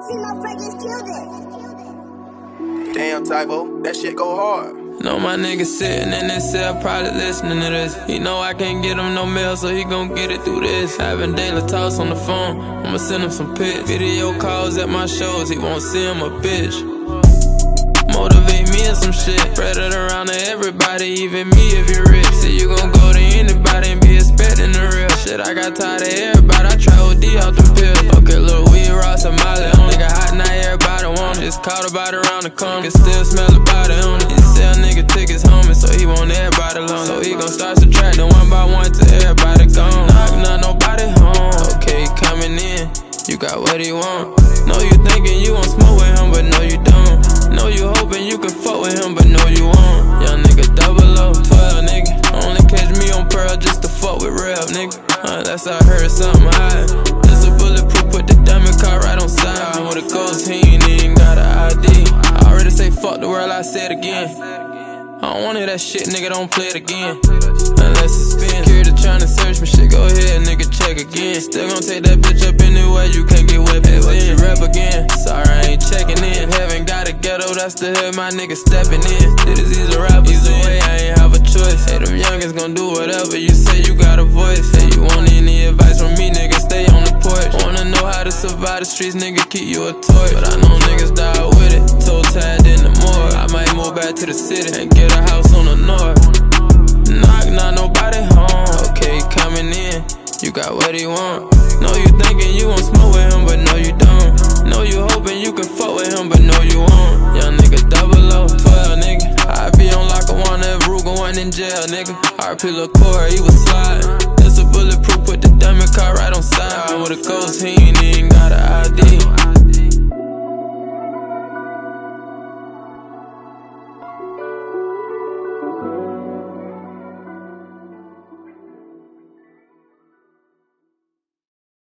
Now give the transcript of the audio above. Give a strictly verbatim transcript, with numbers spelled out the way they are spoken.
Damn, Tybo, that shit go hard. Know my nigga sitting in his cell, probably listening to this. He know I can't get him no mail, so he gon' get it through this. Having daily talks on the phone, I'ma send him some pics. Video calls at my shows, he won't see him a bitch. Motivate me in some shit, spread it around to everybody, even me if you're rich. See you gon' go to anybody and be expecting the real shit. I got tired of everybody, I try O D out them pills. Okay, little weed, Ross and Molly on it. Nigga hot, now everybody want it. Just caught about around the corner, can still smell the body on it. He sell nigga tickets homie, so he want everybody alone. So he gon' start subtracting one by one till everybody gone. Knock, not nobody home. Okay, he coming in, you got what he want. Know you thinking you won't smoke with him, but no you don't. Know you hoping you can fuck with him, but no you won't. Young nigga double O, twelve nigga. Only catch me on Pearl just to fuck with real nigga. Uh, that's how I heard something high. This a bulletproof, put the diamond car right on side. With a ghost, he ain't even got an I D. I already say fuck the world, I say it again. I don't want it, that shit, nigga, don't play it again. Unless it's spin. Security tryna search me, shit, go ahead, nigga, check again. Still gon' take that bitch up anyway, you can't get weapons in. Rap again, sorry, I ain't checking in. Haven't got a ghetto, that's the hood, my nigga stepping in. Shit is easy rap, either way, I ain't have a choice. Hey, them youngins gon' do whatever you say, you got a voice. Hey, you want any advice from me, nigga, stay on the porch. Wanna know how to survive the streets, nigga, keep you a toy. But I know niggas die with it, toe tied in the morgue. I might move back to the city and get a house on the north. Knock, not nobody home. Okay, coming in, you got what he want. Know you thinking you won't smoke with him, but no you don't. Know you hoping you can fuck with him, but no you won't. Young nigga double O, twelve nigga. I be on Lackawanna if Ruger went in jail, nigga. R P Lil Corey, he was sliding. It's a bulletproof, put the diamond car right on side. With a ghost, he ain't even got an I D.